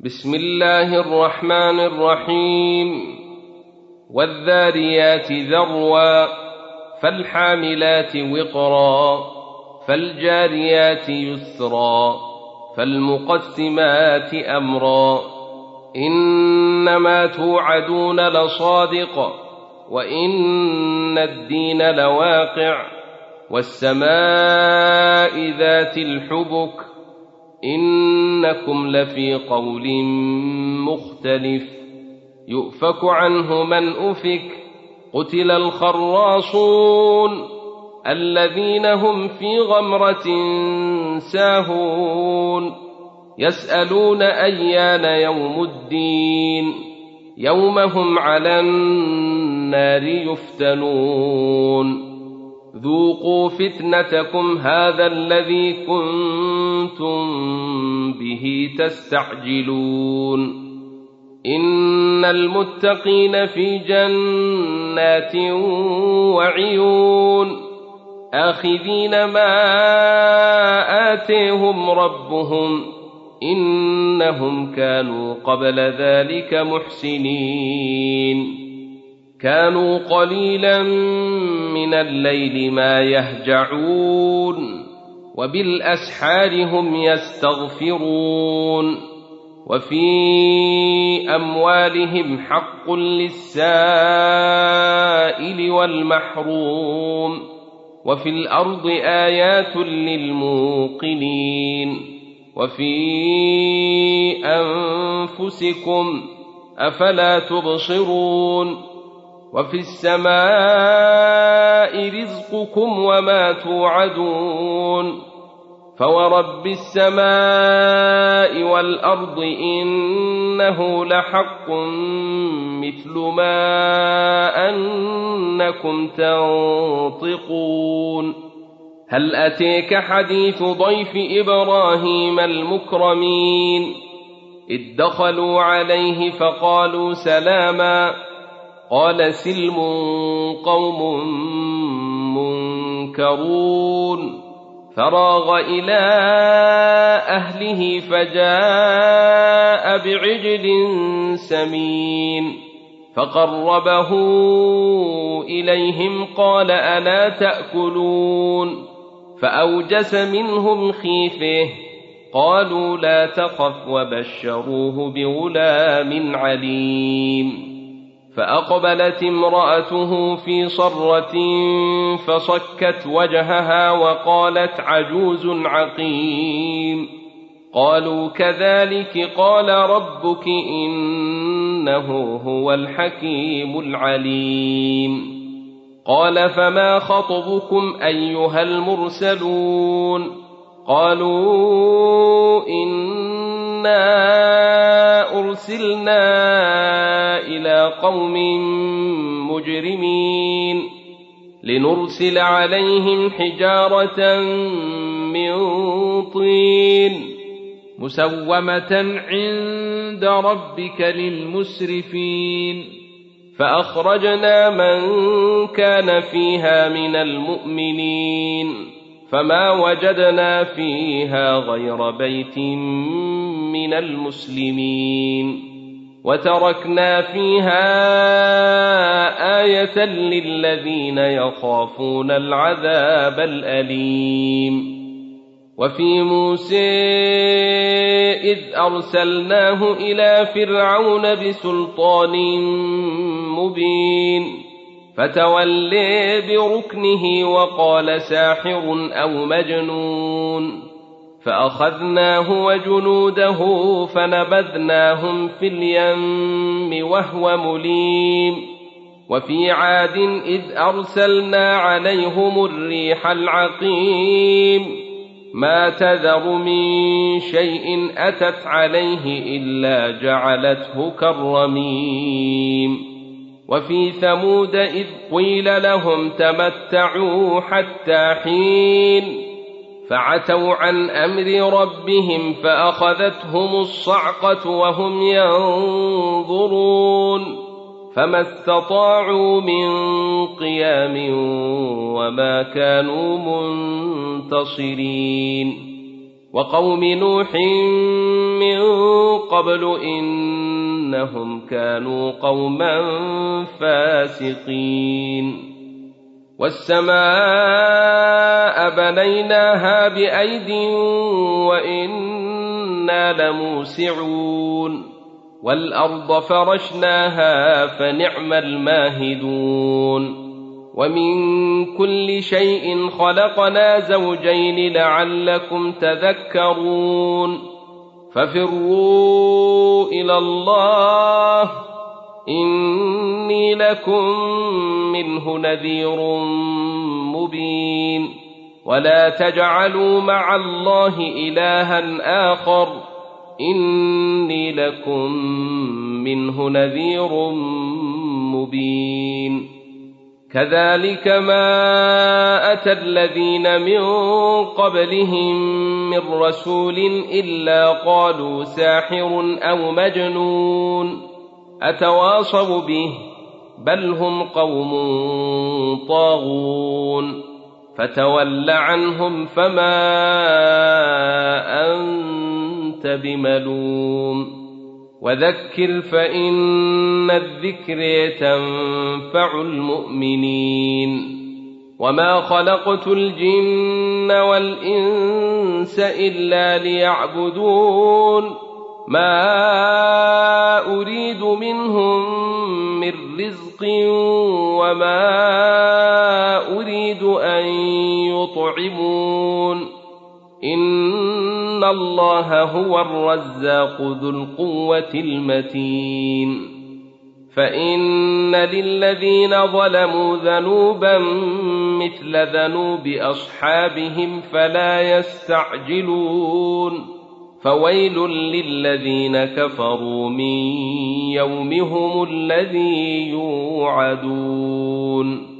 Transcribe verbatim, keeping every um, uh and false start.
بسم الله الرحمن الرحيم. والذاريات ذروا فالحاملات وقرا فالجاريات يسرا فالمقسمات أمرا إنما توعدون لصادق وإن الدين لواقع والسماء ذات الحبك إنكم لفي قول مختلف يؤفك عنه من أفك قتل الخراصون الذين هم في غمرة ساهون يسألون أيان يوم الدين يوم هم على النار يفتنون ذوقوا فتنتكم هذا الذي كنتم به تستعجلون إن المتقين في جنات وعيون آخذين ما آتيهم ربهم إنهم كانوا قبل ذلك محسنين كانوا قليلا من الليل ما يهجعون وبالأسحار هم يستغفرون وفي أموالهم حق للسائل والمحروم وفي الأرض آيات للموقنين وفي أنفسكم أفلا تبصرون وفي السماء رزقكم وما توعدون فورب السماء والأرض إنه لحق مثل ما أنكم تنطقون هل أتيك حديث ضيف إبراهيم المكرمين إذ دخلوا عليه فقالوا سلاما قال سلم قوم منكرون فراغ إلى أهله فجاء بعجل سمين فقربه إليهم قال ألا تأكلون فأوجس منهم خيفة قالوا لا تخف وبشروه بغلام عليم فأقبلت امرأته في صرة فصكت وجهها وقالت عجوز عقيم قالوا كذلك قال ربك إنه هو الحكيم العليم قال فما خطبكم أيها المرسلون قالوا إنا أرسلنا إلى قوم مجرمين لنرسل عليهم حجارة من طين مسومة عند ربك للمسرفين فأخرجنا من كان فيها من المؤمنين فما وجدنا فيها غير بيت من المسلمين وتركنا فيها آية للذين يخافون العذاب الأليم وفي موسى إذ أرسلناه إلى فرعون بسلطان مبين فتولي بركنه وقال ساحر أو مجنون فأخذناه وجنوده فنبذناهم في اليم وهو مليم وفي عاد إذ أرسلنا عليهم الريح العقيم ما تذر من شيء أتت عليه إلا جعلته كالرميم وفي ثمود إذ قيل لهم تمتعوا حتى حين فعتوا عن أمر ربهم فأخذتهم الصعقة وهم ينظرون فما استطاعوا من قيام وما كانوا منتصرين وقوم نوح من قبل إنهم كانوا قوما فاسقين والسماء بنيناها بأيد وإنا لموسعون والأرض فرشناها فنعم الماهدون ومن كل شيء خلقنا زوجين لعلكم تذكرون ففروا إلى الله إني لكم منه نذير مبين ولا تجعلوا مع الله إلها آخر إني لكم منه نذير مبين كذلك ما أتى الذين من قبلهم من رسول إلا قالوا ساحر أو مجنون أتواصوا به بل هم قوم طاغون فتول عنهم فما أنت بملوم وذكر فإن الذكر تنفع المؤمنين وما خلقت الجن والإنس إلا ليعبدون ما أريد منهم من رزق وما أريد أن يطعمون إن الله هو الرزاق ذو القوة المتين فإن للذين ظلموا ذنوبا مثل ذنوب أصحابهم فلا يستعجلون فويل للذين كفروا من يومهم الذي يوعدون